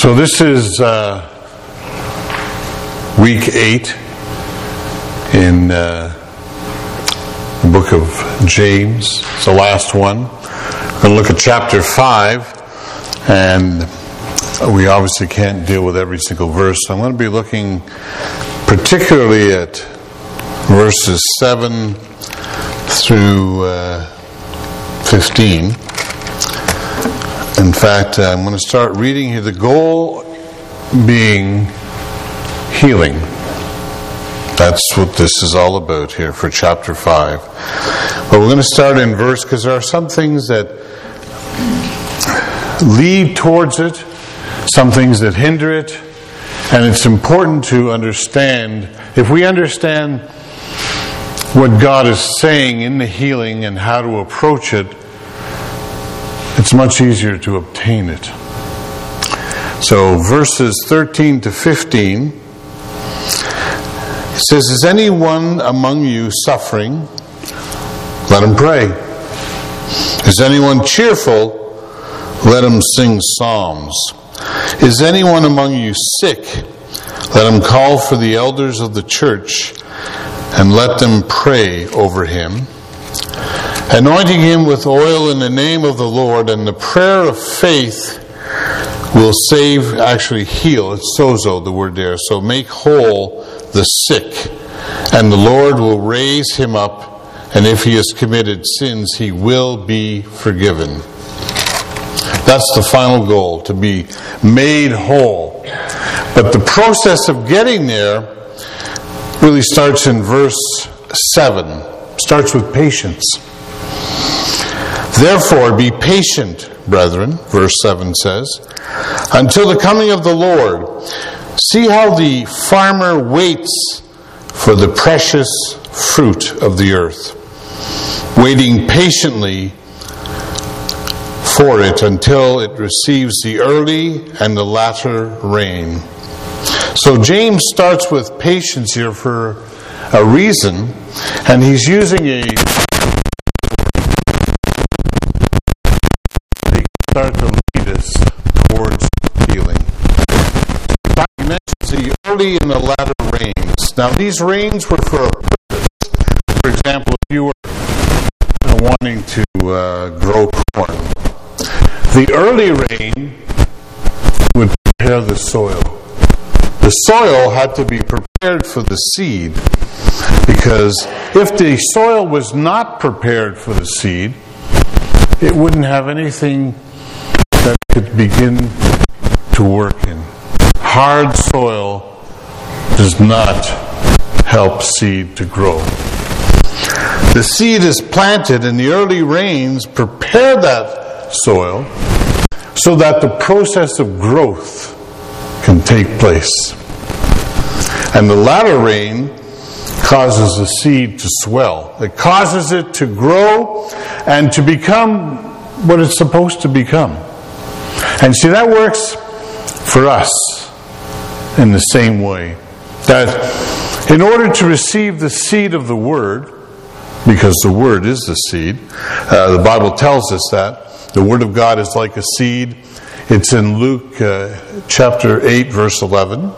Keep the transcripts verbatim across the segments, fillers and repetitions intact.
So this is uh, week eight in uh, the book of James. It's the last one. We're going to look at chapter five, and we obviously can't deal with every single verse. So I'm going to be looking particularly at verses seven through uh, fifteen. In fact, I'm going to start reading here. The goal being healing. That's what this is all about here for chapter five. But we're going to start in verse because there are some things that lead towards it, some things that hinder it, and it's important to understand. If we understand what God is saying in the healing and how to approach it, it's much easier to obtain it. So verses thirteen to fifteen, it says, "Is anyone among you suffering? Let him pray. Is anyone cheerful? Let him sing psalms. Is anyone among you sick? Let him call for the elders of the church and let them pray over him, anointing him with oil in the name of the Lord, and the prayer of faith will save," actually heal, it's sozo, the word there, so make whole the sick, and the Lord will raise him up, and if he has committed sins, he will be forgiven. That's the final goal, to be made whole. But the process of getting there really starts in verse seven, starts with patience. "Therefore be patient, brethren," verse seven says, "until the coming of the Lord. See how the farmer waits for the precious fruit of the earth, waiting patiently for it until it receives the early and the latter rain." So James starts with patience here for a reason, and he's using a start to lead us towards healing. He mentions the early and the latter rains. Now these rains were for a purpose. For example, if you were wanting to uh, grow corn, the early rain would prepare the soil. The soil had to be prepared for the seed, because if the soil was not prepared for the seed, it wouldn't have anything that could begin to work in. Hard soil does not help seed to grow. The seed is planted, and the early rains prepare that soil so that the process of growth can take place. And the latter rain causes the seed to swell. It causes it to grow and to become what it's supposed to become. And see, that works for us in the same way. That in order to receive the seed of the Word, because the Word is the seed, uh, the Bible tells us that. The Word of God is like a seed. It's in Luke uh, chapter eight, verse eleven.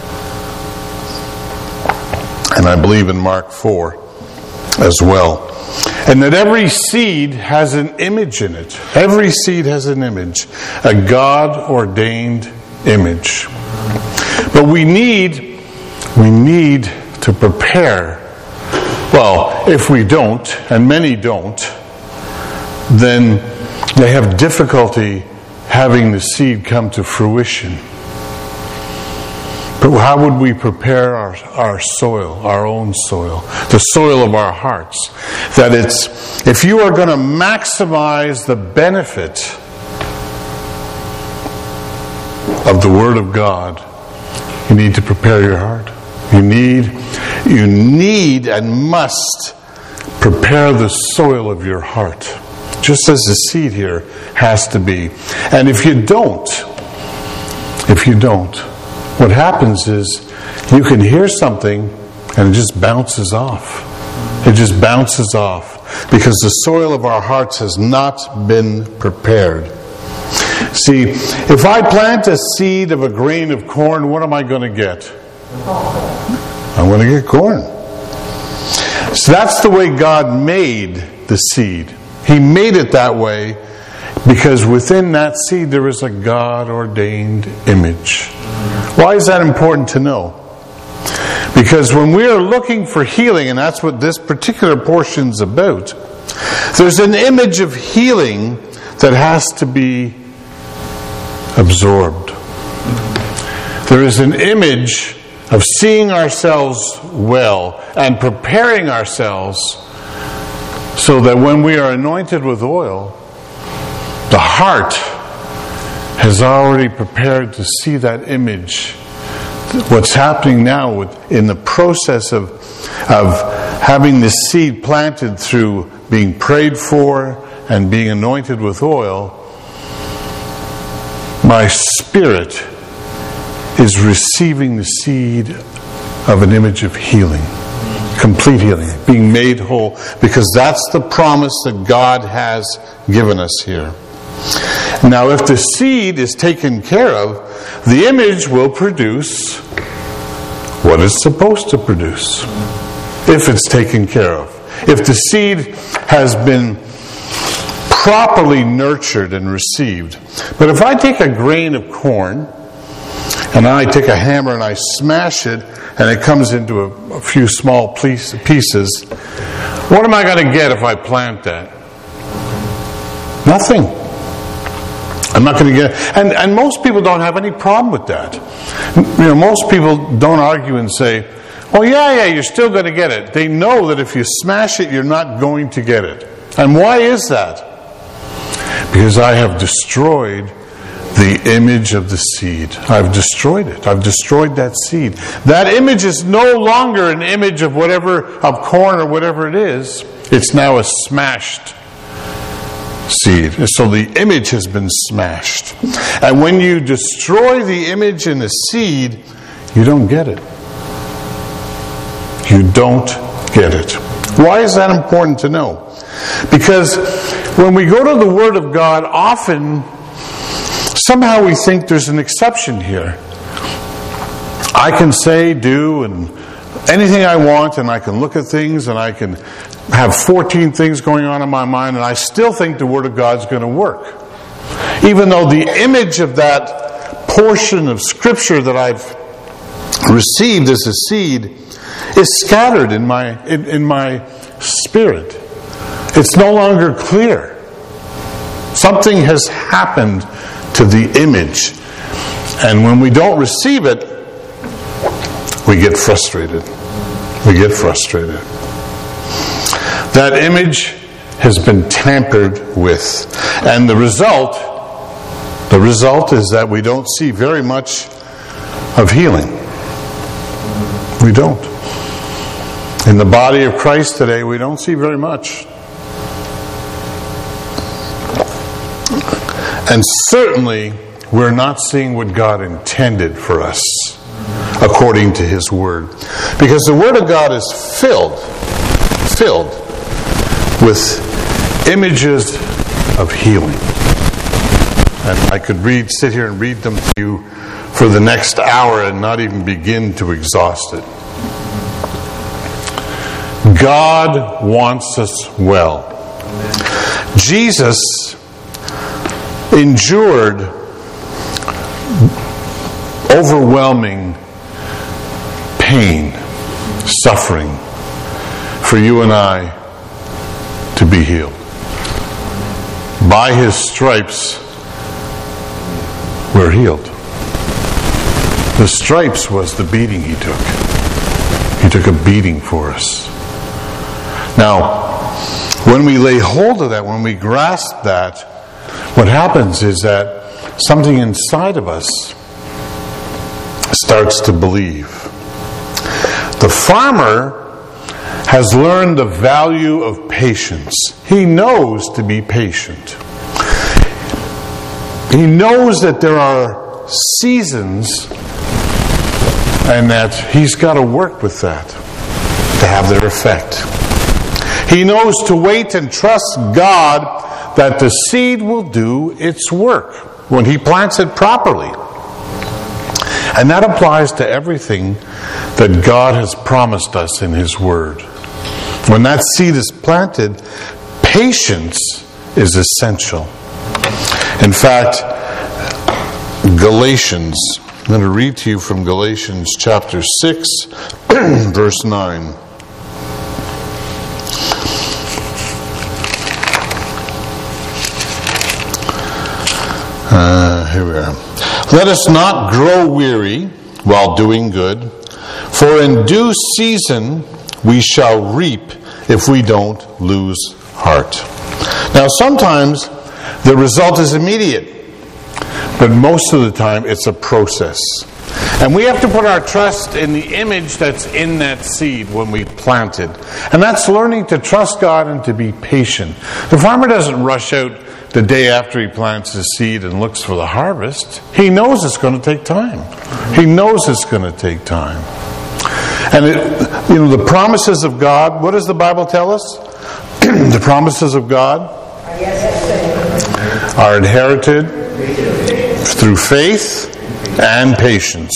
And I believe in Mark four as well. And that every seed has an image in it. Every seed has an image. A God-ordained image. But we need, we need to prepare. Well, if we don't, and many don't, then they have difficulty having the seed come to fruition. But how would we prepare our, our soil, our own soil, the soil of our hearts? That it's, if you are going to maximize the benefit of the Word of God, you need to prepare your heart. You need, you need and must prepare the soil of your heart, just as the seed here has to be. And if you don't, if you don't, what happens is you can hear something and it just bounces off. It just bounces off because the soil of our hearts has not been prepared. See, if I plant a seed of a grain of corn, what am I going to get? I'm going to get corn. So that's the way God made the seed. He made it that way because within that seed there is a God-ordained image. Why is that important to know? Because when we are looking for healing, and that's what this particular portion is about, there's an image of healing that has to be absorbed. There is an image of seeing ourselves well and preparing ourselves so that when we are anointed with oil, the heart has already prepared to see that image. What's happening now with, in the process of, of having this seed planted through being prayed for and being anointed with oil, my spirit is receiving the seed of an image of healing. Complete healing. Being made whole. Because that's the promise that God has given us here. Now, if the seed is taken care of, the image will produce what it's supposed to produce. If it's taken care of. If the seed has been properly nurtured and received. But if I take a grain of corn and I take a hammer and I smash it and it comes into a, a few small pieces, what am I going to get if I plant that? Nothing. I'm not going to get... And, and most people don't have any problem with that. You know, most people don't argue and say, oh yeah, yeah, you're still going to get it. They know that if you smash it, you're not going to get it. And why is that? Because I have destroyed the image of the seed. I've destroyed it. I've destroyed that seed. That image is no longer an image of whatever, of corn or whatever it is. It's now a smashed seed. So the image has been smashed. And when you destroy the image in the seed, you don't get it. You don't get it. Why is that important to know? Because when we go to the Word of God, often, somehow we think there's an exception here. I can say, do, and anything I want, and I can look at things, and I can have fourteen things going on in my mind, and I still think the Word of God's going to work. Even though the image of that portion of Scripture that I've received as a seed is scattered in my in, in my spirit. It's no longer clear. Something has happened to the image. And when we don't receive it, we get frustrated. We get frustrated. That image has been tampered with. And the result, the result is that we don't see very much of healing. We don't. In the body of Christ today, we don't see very much. And certainly, we're not seeing what God intended for us, according to His Word. Because the Word of God is filled, filled with images of healing. And I could read, sit here and read them to you for the next hour and not even begin to exhaust it. God wants us well. Jesus endured overwhelming pain, suffering for you and I to be healed. By His stripes, we're healed. The stripes was the beating He took. He took a beating for us. Now, when we lay hold of that, when we grasp that, what happens is that something inside of us starts to believe. The farmer has learned the value of patience. He knows to be patient. He knows that there are seasons and that he's got to work with that to have their effect. He knows to wait and trust God that the seed will do its work. when he plants it properly. And that applies to everything that God has promised us in his word. When that seed is planted, patience is essential. In fact, Galatians, I'm going to read to you from Galatians chapter six, verse nine. Uh, here we are. Let us not grow weary while doing good, for in due season we shall reap if we don't lose heart. Now, sometimes the result is immediate, but most of the time it's a process. And we have to put our trust in the image that's in that seed when we plant it. And that's learning to trust God and to be patient. The farmer doesn't rush out the day after he plants his seed and looks for the harvest. He knows it's going to take time. He knows it's going to take time. And it, you know, the promises of God, what does the Bible tell us? The promises of God are inherited through faith and patience.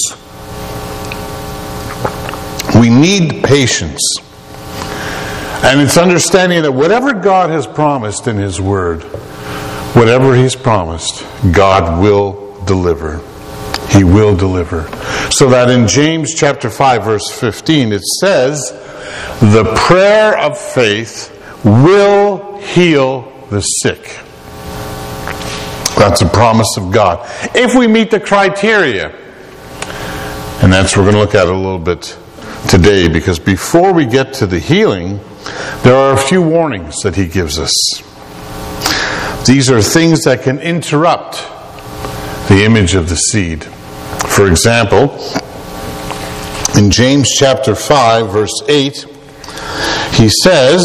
We need patience. And it's understanding that whatever God has promised in his word, whatever he's promised, God will deliver. He will deliver. So that in James chapter five, verse fifteen, it says, the prayer of faith will heal the sick. That's a promise of God. If we meet the criteria, and that's what we're going to look at a little bit today, because before we get to the healing, there are a few warnings that he gives us. These are things that can interrupt the image of the seed. For example, in James chapter five, verse eight, he says,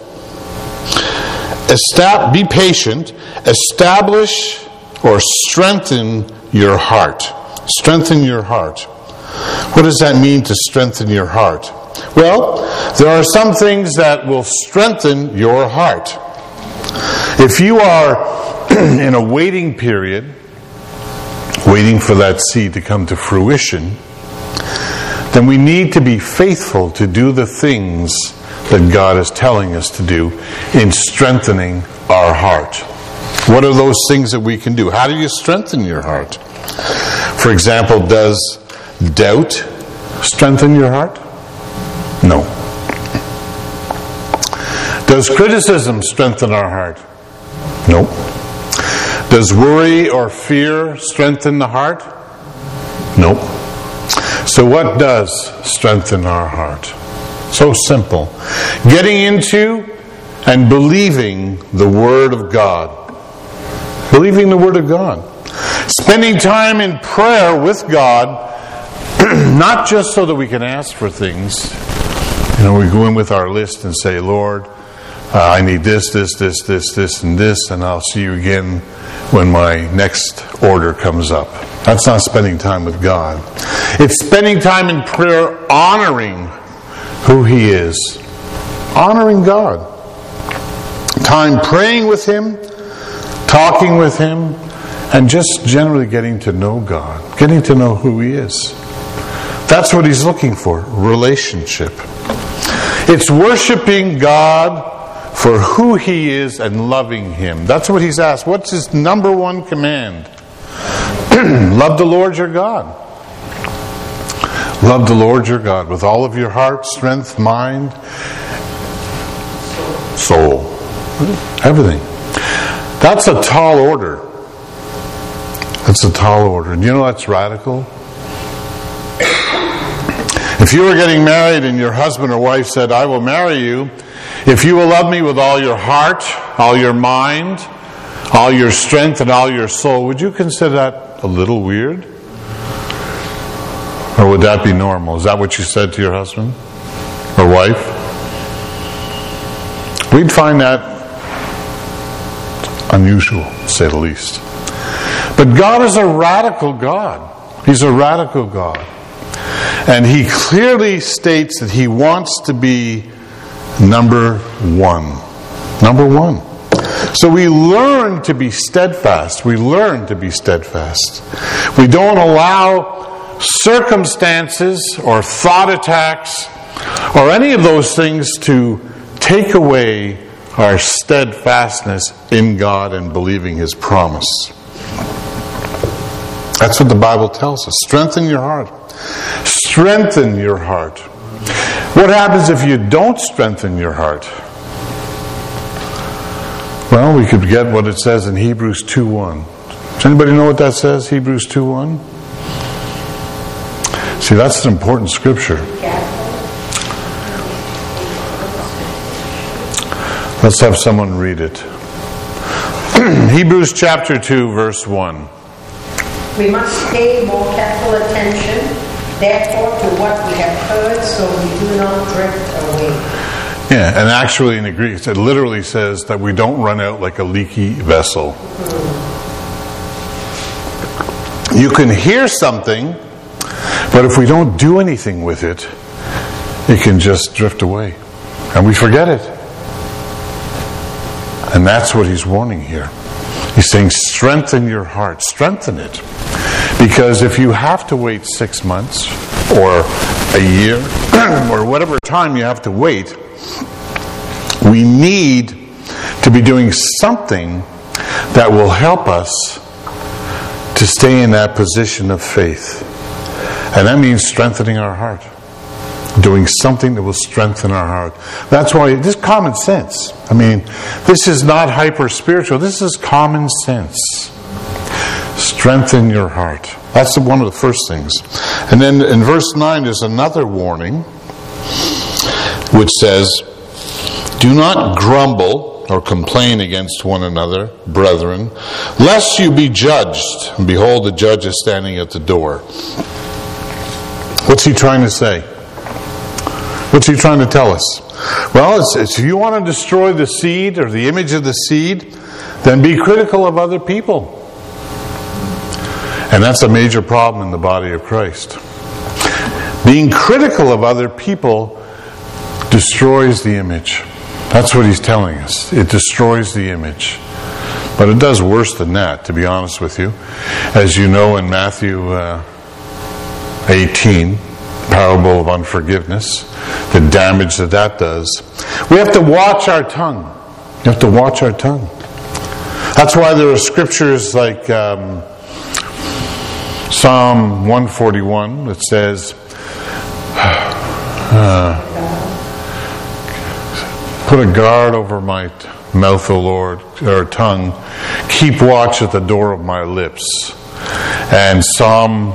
Estab- be patient, establish or strengthen your heart. Strengthen your heart. What does that mean, to strengthen your heart? Well, there are some things that will strengthen your heart. If you are in a waiting period, waiting for that seed to come to fruition, then we need to be faithful to do the things that God is telling us to do in strengthening our heart. What are those things that we can do? How do you strengthen your heart? For example, does doubt strengthen your heart? No. Does criticism strengthen our heart? No. Does worry or fear strengthen the heart? No. So what does strengthen our heart? So simple. Getting into and believing the Word of God. Believing the Word of God. Spending time in prayer with God, not just so that we can ask for things. You know, we go in with our list and say, Lord, uh, I need this, this, this, this, this, and this, and I'll see you again when my next order comes up. That's not spending time with God. It's spending time in prayer honoring who He is. Honoring God. Time praying with Him, talking with Him, and just generally getting to know God. Getting to know who He is. That's what He's looking for. Relationship. It's worshiping God for who He is and loving Him. That's what He's asked. What's His number one command? Love the Lord your God. Love the Lord your God with all of your heart, strength, mind, soul. Everything. That's a tall order. That's a tall order. And you know that's radical? If you were getting married and your husband or wife said, I will marry you if you will love me with all your heart, all your mind, all your strength, and all your soul, would you consider that a little weird? Or would that be normal? Is that what you said to your husband or wife? We'd find that unusual, to say the least. But God is a radical God. He's a radical God. And He clearly states that He wants to be number one. Number one. So we learn to be steadfast. We learn to be steadfast. We don't allow circumstances or thought attacks or any of those things to take away our steadfastness in God and believing His promise. That's what the Bible tells us. Strengthen your heart. Strengthen your heart. What happens if you don't strengthen your heart? Well, we could get what it says in Hebrews two one. Does anybody know what that says, Hebrews two one? See, that's an important scripture. Let's have someone read it. Hebrews chapter two, verse one. We must pay more careful attention, therefore, to what we have heard, so we do not drift away. Yeah, and actually in the Greek, it literally says that we don't run out like a leaky vessel. You can hear something, but if we don't do anything with it, it can just drift away. And we forget it. And that's what he's warning here. He's saying, strengthen your heart. Strengthen it. Because if you have to wait six months, or a year, or whatever time you have to wait, we need to be doing something that will help us to stay in that position of faith. And that means strengthening our heart. Doing something that will strengthen our heart. That's why this is common sense. I mean, this is not hyper-spiritual. This is common sense. Strengthen your heart. That's one of the first things. And then in verse nine there's another warning which says, do not grumble or complain against one another, brethren, lest you be judged. And behold, the judge is standing at the door. What's he trying to say? What's he trying to tell us? Well, it's, it's, if you want to destroy the seed or the image of the seed, then be critical of other people. And that's a major problem in the body of Christ. Being critical of other people destroys the image. That's what he's telling us. It destroys the image. But it does worse than that, to be honest with you. As you know in Matthew uh, eighteen, parable of unforgiveness, the damage that that does. We have to watch our tongue. We have to watch our tongue. That's why there are scriptures like um, Psalm one forty-one that says, uh, put a guard over my mouth, O Lord, or tongue. Keep watch at the door of my lips. And Psalm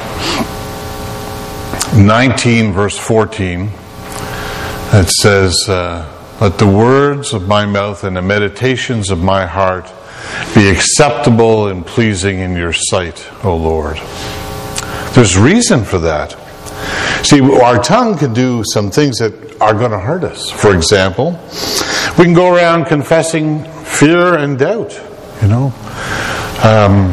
nineteen, verse fourteen, it says, uh, let the words of my mouth and the meditations of my heart be acceptable and pleasing in your sight, O Lord. There's reason for that. See, our tongue can do some things that are going to hurt us. For example, we can go around confessing fear and doubt. You know, um,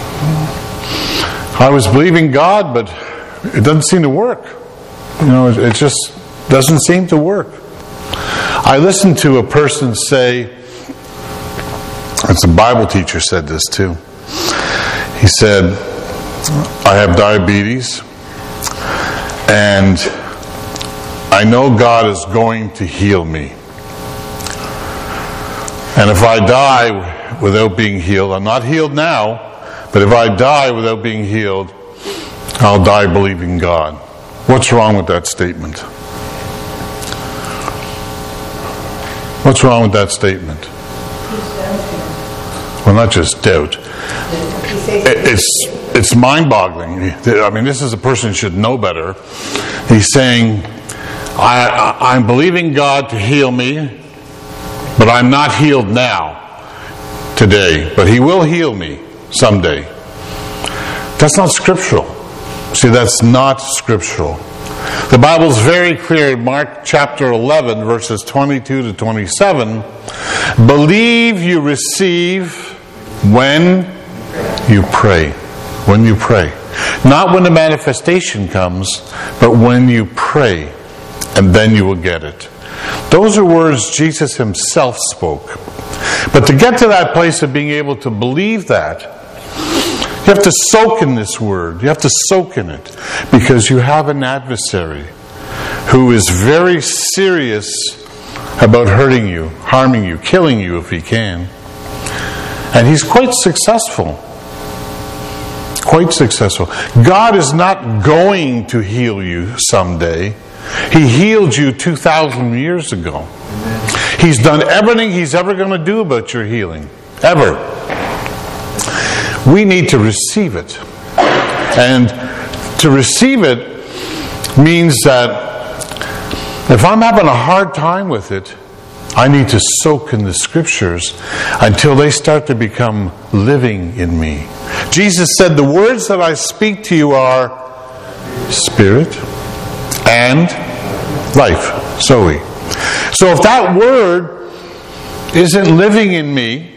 I was believing God, but it doesn't seem to work. You know, it, it just doesn't seem to work. I listened to a person say, it's a Bible teacher said this too. He said, I have diabetes, and I know God is going to heal me. And if I die without being healed, I'm not healed now, but if I die without being healed, I'll die believing God. What's wrong with that statement? What's wrong with that statement? Well, not just doubt. It's it's mind-boggling. I mean, this is a person who should know better. He's saying, I, I'm believing God to heal me, but I'm not healed now, today. But He will heal me someday. That's not scriptural. See, that's not scriptural. The Bible's very clear in Mark chapter eleven, verses twenty-two to twenty-seven. Believe you receive when you pray. When you pray. Not when the manifestation comes, but when you pray. And then you will get it. Those are words Jesus himself spoke. But to get to that place of being able to believe that, you have to soak in this word. You have to soak in it. Because you have an adversary who is very serious about hurting you, harming you, killing you if he can. And he's quite successful. Quite successful. God is not going to heal you someday. He healed you two thousand years ago. He's done everything he's ever going to do about your healing. Ever. We need to receive it. And to receive it means that if I'm having a hard time with it, I need to soak in the Scriptures until they start to become living in me. Jesus said, the words that I speak to you are spirit and life. Zoe. So if that word isn't living in me,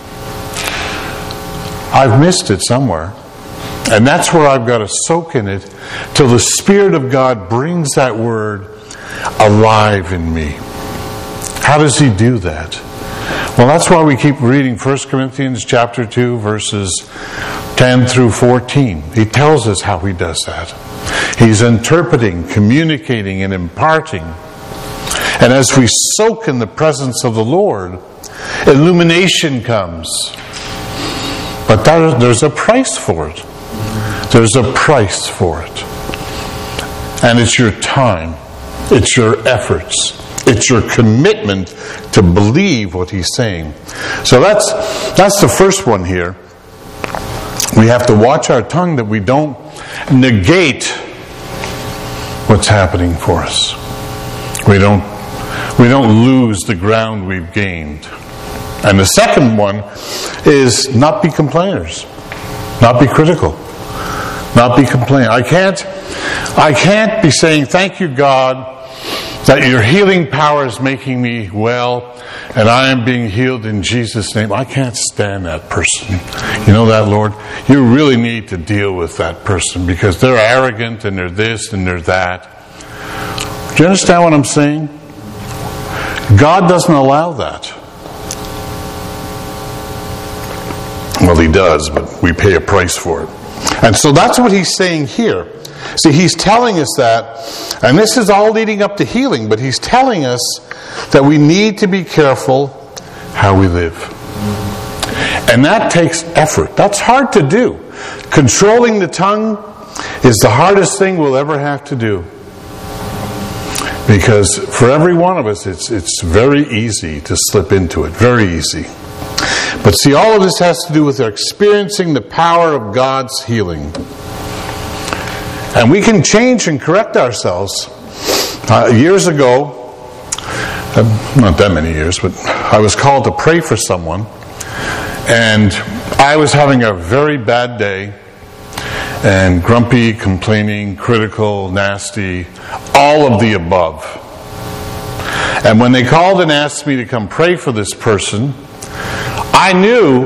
I've missed it somewhere. And that's where I've got to soak in it till the Spirit of God brings that word alive in me. How does he do that? Well, that's why we keep reading First Corinthians chapter two, verses ten through fourteen. He tells us how he does that. He's interpreting, communicating, and imparting. And as we soak in the presence of the Lord, illumination comes. But that, there's a price for it. There's a price for it. And it's your time. It's your efforts. It's your commitment to believe what he's saying. So that's that's the first one here. We have to watch our tongue that we don't negate what's happening for us. We don't we don't lose the ground we've gained. And the second one is not be complainers. Not be critical. Not be complaining. I can't I can't be saying, thank you, God, that your healing power is making me well, and I am being healed in Jesus' name. I can't stand that person. You know that, Lord? You really need to deal with that person because they're arrogant and they're this and they're that. Do you understand what I'm saying? God doesn't allow that. Well, he does, but we pay a price for it. And so that's what he's saying here. See, he's telling us that, and this is all leading up to healing, but he's telling us that we need to be careful how we live. And that takes effort. That's hard to do. Controlling the tongue is the hardest thing we'll ever have to do. Because for every one of us, it's it's very easy to slip into it. Very easy. But see, all of this has to do with experiencing the power of God's healing. And we can change and correct ourselves. Uh, years ago, uh, not that many years, but I was called to pray for someone. And I was having a very bad day. And grumpy, complaining, critical, nasty, all of the above. And when they called and asked me to come pray for this person, I knew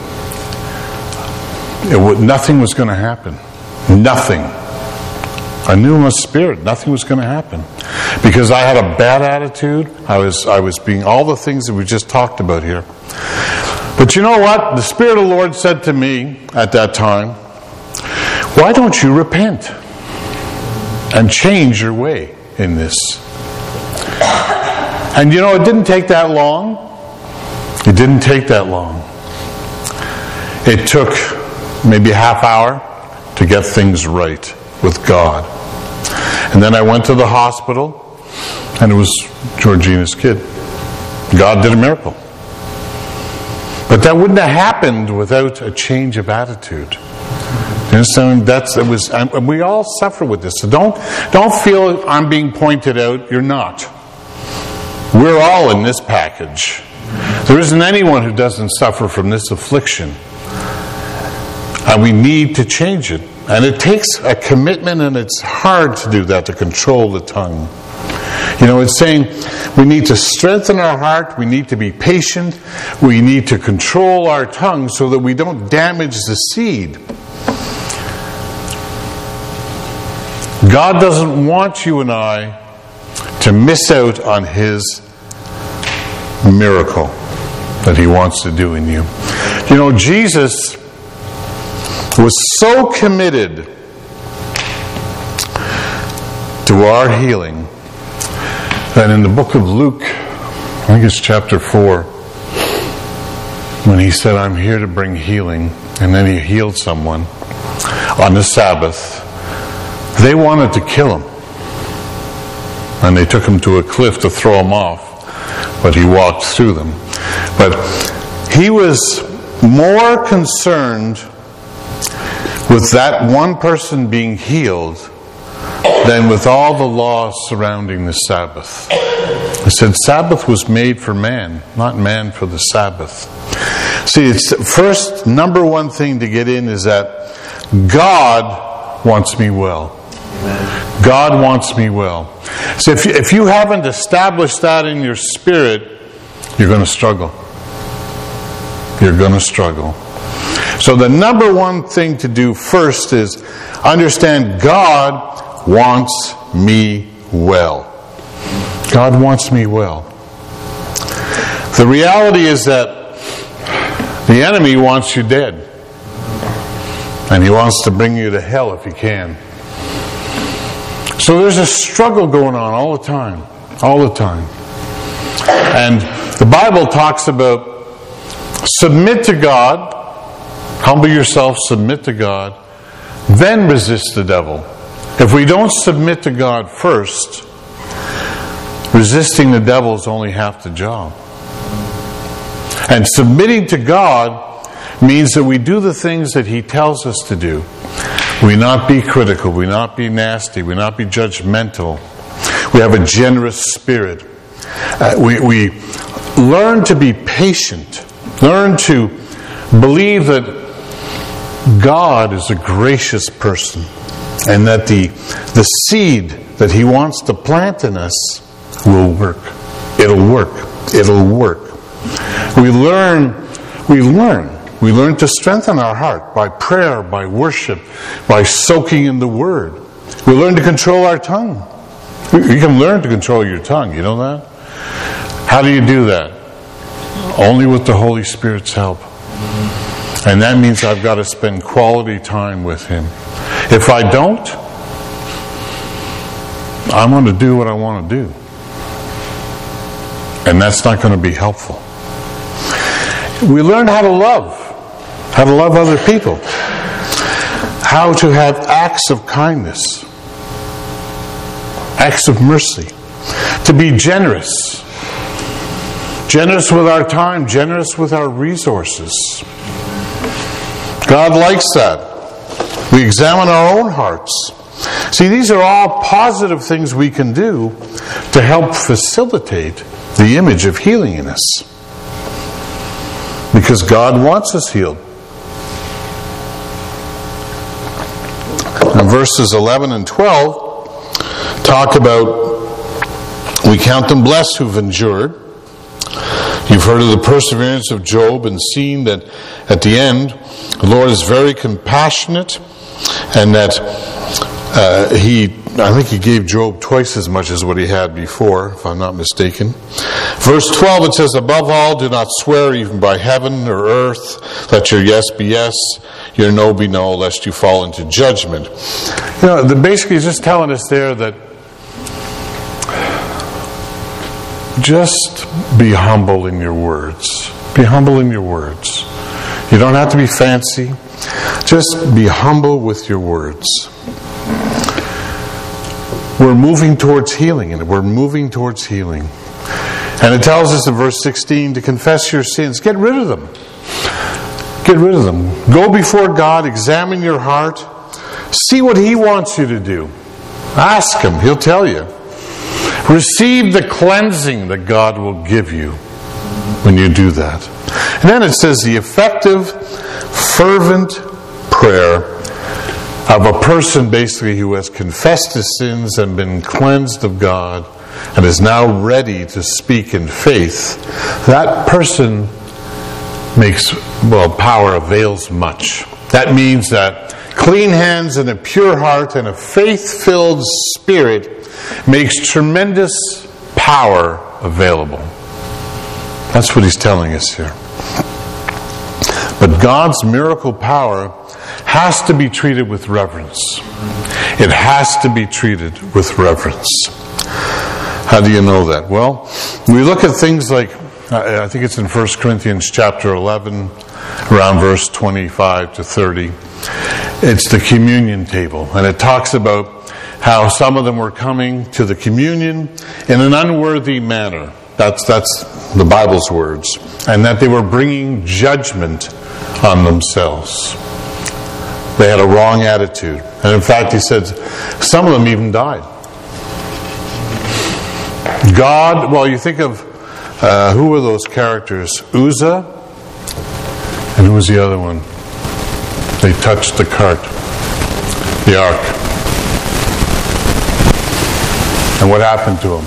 it would, nothing was going to happen. Nothing. I knew in my spirit nothing was going to happen. Because I had a bad attitude. I was I was being all the things that we just talked about here. But you know what? The Spirit of the Lord said to me at that time, why don't you repent and change your way in this? And you know, it didn't take that long. It didn't take that long. It took maybe a half hour to get things right with God. And then I went to the hospital, and it was Georgina's kid. God did a miracle. But that wouldn't have happened without a change of attitude. You understand? That's it was, and we all suffer with this. So don't don't feel I'm being pointed out. You're not. We're all in this package. There isn't anyone who doesn't suffer from this affliction. And we need to change it. And it takes a commitment, and it's hard to do that, to control the tongue. You know, it's saying we need to strengthen our heart, we need to be patient, we need to control our tongue so that we don't damage the seed. God doesn't want you and I to miss out on His miracle that He wants to do in you. You know, Jesus was so committed to our healing that in the book of Luke, I think it's chapter four, when He said, I'm here to bring healing, and then He healed someone on the Sabbath, they wanted to kill Him. And they took Him to a cliff to throw Him off, but He walked through them. But He was more concerned with that one person being healed than with all the laws surrounding the Sabbath. He said Sabbath was made for man, not man for the Sabbath. See, it's the first number one thing to get in is that God wants me well. God wants me well. So if you, if you haven't established that in your spirit, you're going to struggle. You're going to struggle. So the number one thing to do first is understand God wants me well. God wants me well. The reality is that the enemy wants you dead. And he wants to bring you to hell if he can. So there's a struggle going on all the time. All the time. And the Bible talks about submit to God, humble yourself, submit to God, then resist the devil. If we don't submit to God first, resisting the devil is only half the job. And submitting to God means that we do the things that He tells us to do. We not be critical, we not be nasty, we not be judgmental. We have a generous spirit. Uh, we, we learn to be patient. Learn to believe that God is a gracious person and that the, the seed that He wants to plant in us will work. It'll work. It'll work. We learn, we learn. We learn to strengthen our heart by prayer, by worship, by soaking in the Word. We learn to control our tongue. You can learn to control your tongue, you know that? How do you do that? Only with the Holy Spirit's help. And that means I've got to spend quality time with Him. If I don't, I'm going to do what I want to do. And that's not going to be helpful. We learn how to love. How to love other people. How to have acts of kindness. Acts of mercy. To be generous. Generous with our time. Generous with our resources. God likes that. We examine our own hearts. See, these are all positive things we can do to help facilitate the image of healing in us. Because God wants us healed. And verses eleven and twelve talk about, we count them blessed who've endured. You've heard of the perseverance of Job and seen that at the end, the Lord is very compassionate, and that uh, He, I think He gave Job twice as much as what he had before, if I'm not mistaken. Verse twelve, it says, above all, do not swear even by heaven or earth. Let your yes be yes, your no be no, lest you fall into judgment. You know, the, basically it's just telling us there that just be humble in your words. Be humble in your words. You don't have to be fancy. Just be humble with your words. We're moving towards healing, and we're moving towards healing. And it tells us in verse sixteen to confess your sins. Get rid of them. Get rid of them. Go before God, examine your heart. See what He wants you to do. Ask Him. He'll tell you. Receive the cleansing that God will give you when you do that. And then it says the effective, fervent prayer of a person basically who has confessed his sins and been cleansed of God and is now ready to speak in faith. That person makes, well, power avails much. That means that clean hands and a pure heart and a faith-filled spirit makes tremendous power available. That's what he's telling us here. But God's miracle power has to be treated with reverence. It has to be treated with reverence. How do you know that? Well, we look at things like, I think it's in First Corinthians chapter eleven, around verse twenty-five to thirty. It's the communion table. And it talks about how some of them were coming to the communion in an unworthy manner. That's, that's the Bible's words. And that they were bringing judgment on themselves. They had a wrong attitude. And in fact, he said, some of them even died. God, well, you think of, uh, who were those characters? Uzzah, and who was the other one? They touched the cart, the ark. And what happened to him?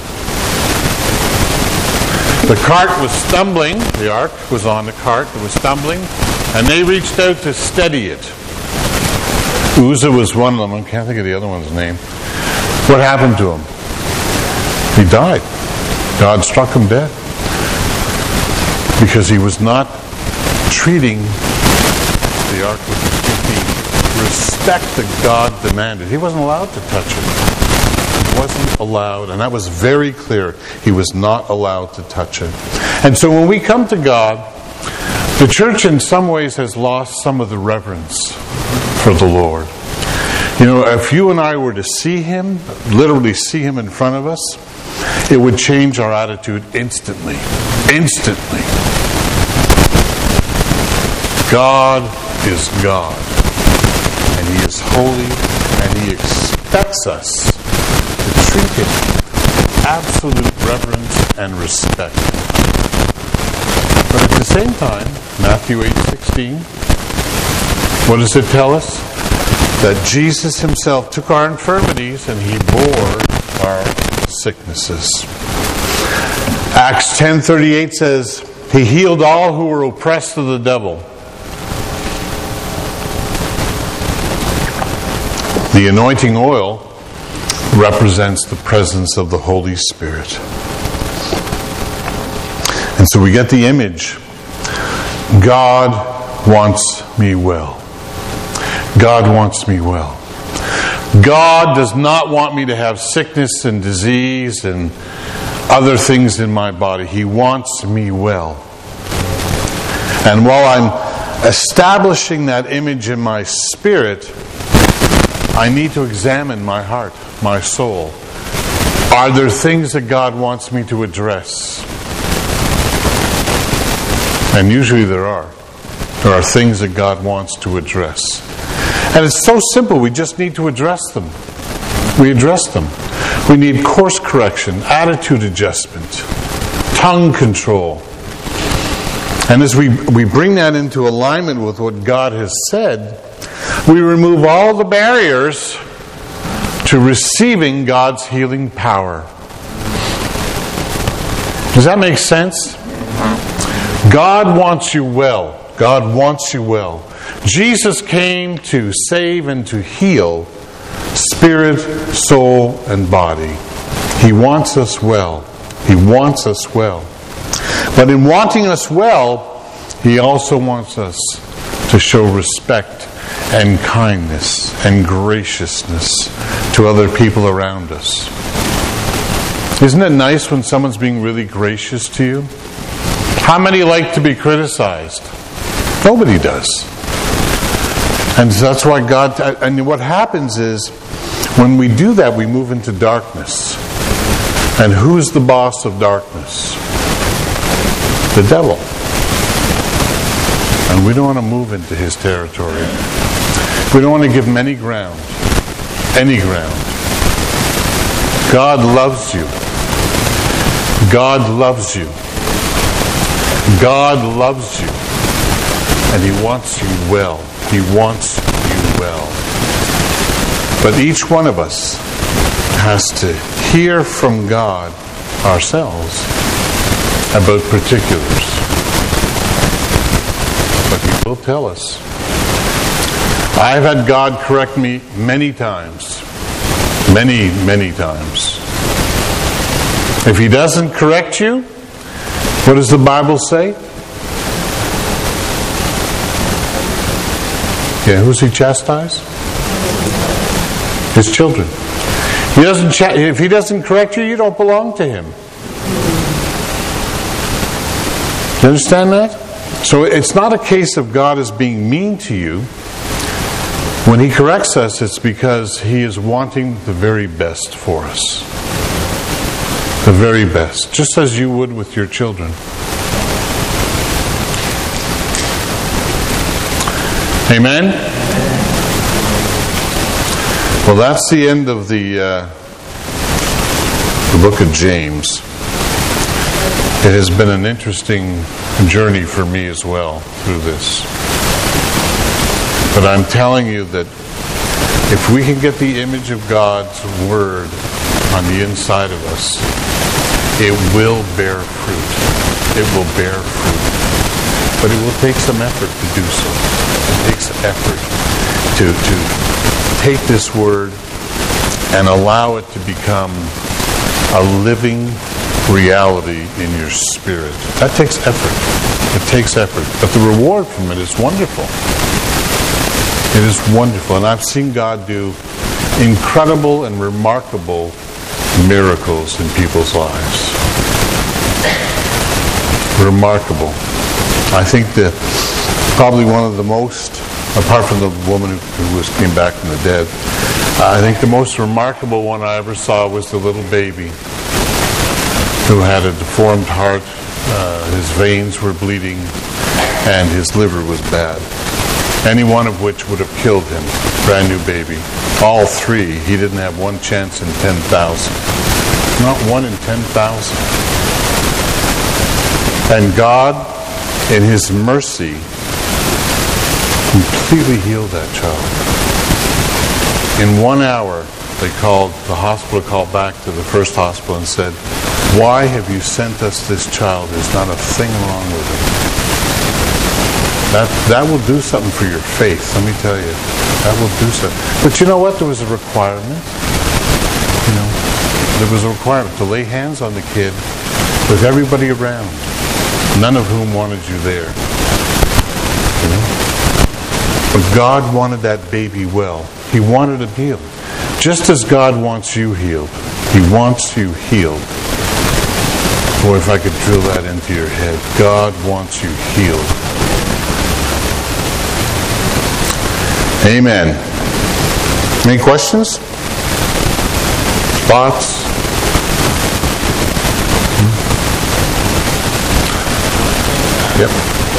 The cart was stumbling, the ark was on the cart, it was stumbling, and they reached out to steady it. Uzzah was one of them, I can't think of the other one's name. What happened to him? He died. God struck him dead. Because he was not treating the ark with the respect that God demanded. He wasn't allowed to touch it. He wasn't allowed, and that was very clear. He was not allowed to touch it. And so when we come to God, the church in some ways has lost some of the reverence for the Lord. You know, if you and I were to see Him, literally see Him in front of us, it would change our attitude instantly. Instantly. God is God. And He is holy. And He expects us to treat Him with absolute reverence and respect. But at the same time, Matthew eight sixteen, what does it tell us? That Jesus Himself took our infirmities and He bore our sicknesses. Acts ten thirty-eight says, He healed all who were oppressed of the devil. The anointing oil represents the presence of the Holy Spirit. And so we get the image. God wants me well. God wants me well. God does not want me to have sickness and disease and other things in my body. He wants me well. And while I'm establishing that image in my spirit, I need to examine my heart, my soul. Are there things that God wants me to address? And usually there are. There are things that God wants to address. And it's so simple, we just need to address them. We address them. We need course correction, attitude adjustment, tongue control. And as we, we bring that into alignment with what God has said, we remove all the barriers to receiving God's healing power. Does that make sense? God wants you well. God wants you well. Jesus came to save and to heal spirit, soul, and body. He wants us well. He wants us well. But in wanting us well, He also wants us to show respect and kindness and graciousness to other people around us. Isn't it nice when someone's being really gracious to you? How many like to be criticized? Nobody does. And that's why God, and what happens is, when we do that, we move into darkness. And who's the boss of darkness? The devil. And we don't want to move into his territory. We don't want to give him any ground. Any ground. God loves you. God loves you. God loves you. And He wants you well. He wants you well. But each one of us has to hear from God ourselves about particulars. But He will tell us. I've had God correct me many times. Many, many times. If He doesn't correct you, What does the Bible say? Yeah, who's he chastise? His children. He doesn't. Ch- if he doesn't correct you, you don't belong to him. You understand that? So it's not a case of God is being mean to you. When he corrects us, it's because he is wanting the very best for us. The very best. Just as you would with your children. Amen? Well, that's the end of the, uh, the book of James. It has been an interesting journey for me as well through this. But I'm telling you that if we can get the image of God's Word on the inside of us, it will bear fruit. It will bear fruit. But it will take some effort to do so. It takes effort to, to take this Word and allow it to become a living reality in your spirit. That takes effort. It takes effort. But the reward from it is wonderful. It is wonderful. And I've seen God do incredible and remarkable miracles in people's lives. Remarkable. I think that probably one of the most, apart from the woman who was came back from the dead, I think the most remarkable one I ever saw was the little baby who had a deformed heart. Uh, his veins were bleeding and his liver was bad. Any one of which would have killed him. Brand new baby. All three. He didn't have one chance in ten thousand. Not one in ten thousand. And God, in His mercy, completely healed that child. In one hour, they called, the hospital called back to the first hospital and said, "Why have you sent us this child? There's not a thing wrong with him." That that will do something for your faith, let me tell you. That will do something. But you know what? There was a requirement. You know, there was a requirement to lay hands on the kid with everybody around, none of whom wanted you there. You know? But God wanted that baby well. He wanted him healed. Just as God wants you healed. He wants you healed. Boy, if I could drill that into your head. God wants you healed. Amen. Any questions? Thoughts? Hmm? Yep.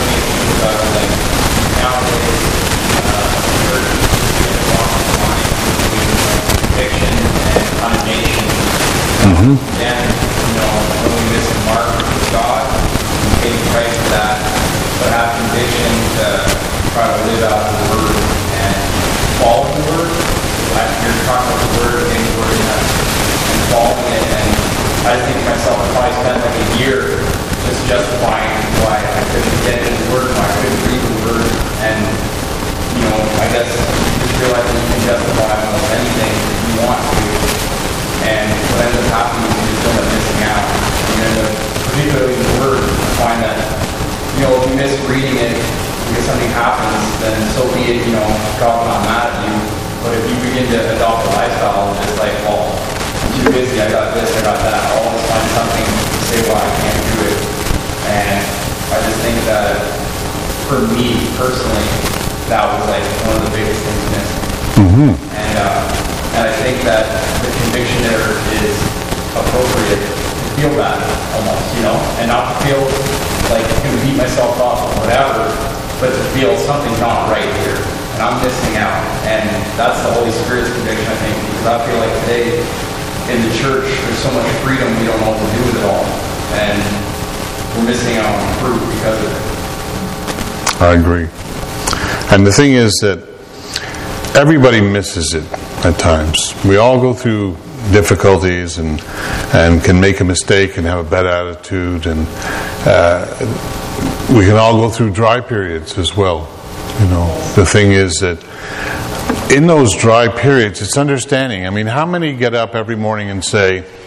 Mm-hmm. Again, you know, when we miss the mark of God, we pay the price for that, but have conviction to try to live out the Word and follow the Word. Last year, talking about the Word, getting the Word and following it, and I think to myself, I probably spent like a year just justifying why I couldn't get into the Word, why I couldn't read the Word, and, you know, I guess just realize that you can justify almost anything you want to. And what ends up happening is you just end up missing out. You end up, particularly in the Word, I find that, you know, if you miss reading it because something happens, then so be it, you know, God's not mad at you. But if you begin to adopt a lifestyle of just like, well, I'm too busy, I got this, I got that, I'll always find something to say why I can't do it. And I just think that, for me, personally, that was like one of the biggest things missing. Mm-hmm. And, uh, And I think that the conviction there is appropriate to feel that almost, you know, and not to feel like I'm going to beat myself up or whatever, but to feel something's not right here and I'm missing out. And that's the Holy Spirit's conviction, I think, because I feel like today in the church there's so much freedom we don't know what to do with it all. And we're missing out on fruit because of it. I agree. And the thing is that everybody misses it. At times, we all go through difficulties and and can make a mistake and have a bad attitude, and uh, we can all go through dry periods as well. You know, the thing is that in those dry periods, it's understanding. I mean, how many get up every morning and say,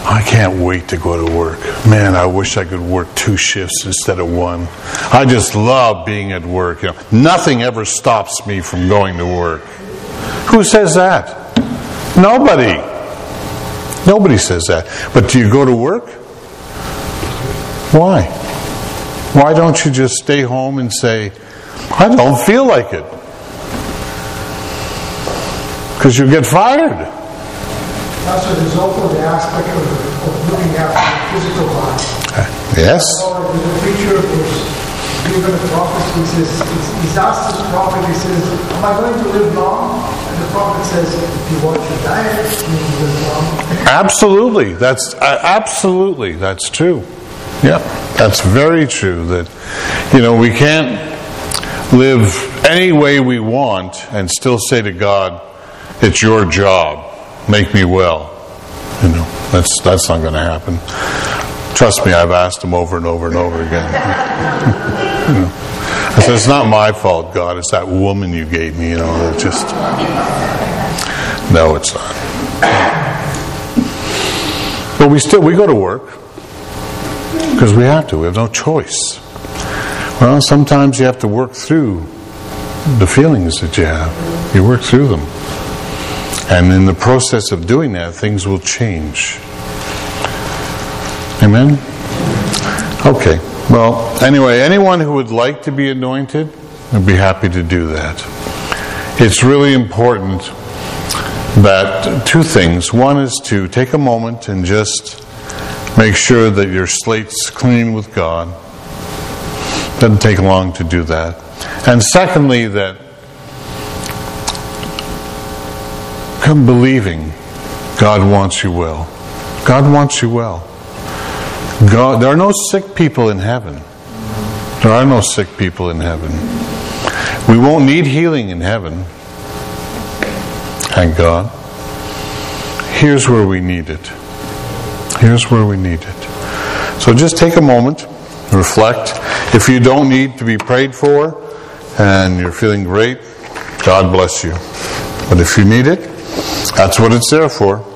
I can't wait to go to work. Man, I wish I could work two shifts instead of one. I just love being at work. You know, nothing ever stops me from going to work. Who says that? Nobody. Nobody says that. But do you go to work? Why? Why don't you just stay home and say, I don't feel like it? Because you get fired. That's a result of the aspect of, of looking after the physical body. Yes. So the preacher was given a prophecy. He says, he's asked this prophet, he says, am I going to live long? And the prophet says, if you watch your diet, you will live long. Absolutely. That's uh, absolutely that's true. Yeah, that's very true. That, you know, we can't live any way we want and still say to God, it's your job. Make me well. You know, that's that's not going to happen. Trust me, I've asked him over and over and over again. You know, I said, it's not my fault, God. It's that woman you gave me. You know, that just no, it's not. But we still we go to work because we have to. We have no choice. Well, sometimes you have to work through the feelings that you have. You work through them. And in the process of doing that, things will change. Amen? Okay. Well, anyway, anyone who would like to be anointed, I'd be happy to do that. It's really important that two things. One is to take a moment and just make sure that your slate's clean with God. Doesn't take long to do that. And secondly, that come believing God wants you well. God wants you well. God, there are no sick people in heaven. There are no sick people in heaven. We won't need healing in heaven. Thank God. Here's where we need it. Here's where we need it. So just take a moment, reflect. If you don't need to be prayed for and you're feeling great, God bless you. But if you need it, that's what it's there for.